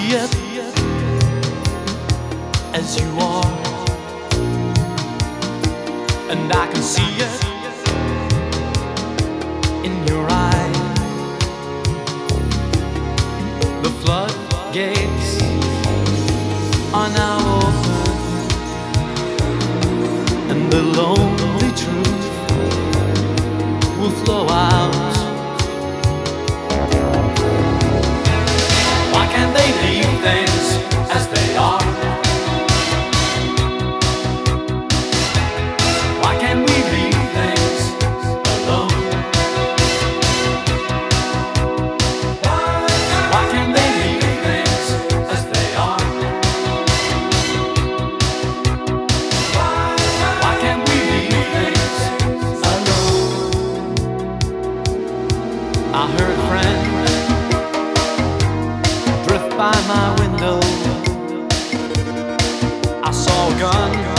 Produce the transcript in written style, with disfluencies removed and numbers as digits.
see it as you are, and I can see it in your eyes. The floodgates are now open, and the lonely truth will flow out. Why can't they leave things as they are? Why can't we leave things alone? Why can't they leave things as they are? Why can't we leave things alone? I heard a friend drift by my window. I saw a gun